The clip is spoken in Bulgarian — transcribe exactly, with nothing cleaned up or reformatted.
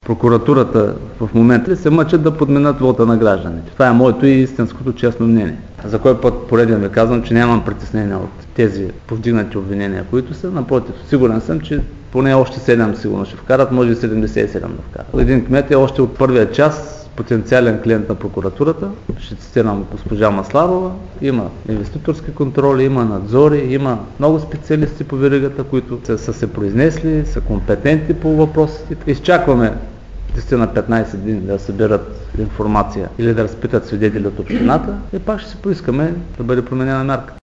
прокуратурата в момента се мъчат да подменят вота на гражданите. Това е моето и истинското честно мнение. За кой път пореден ви казвам, че нямам притеснение от тези повдигнати обвинения, които са. Напротив, сигурен съм, че поне още седем сигурно ще вкарат, може и седемдесет и седем да вкарат. Един кмет е още от първия час потенциален клиент на прокуратурата. Ще цитирам госпожа Масларова. Има инвеститорски контроли, има надзори, има много специалисти по веригата, които са, са се произнесли, са компетентни по въпросите. Изчакваме десет на петнайсет дни да съберат информация или да разпитат свидетели от общината и пак ще си поискаме да бъде променена мярка.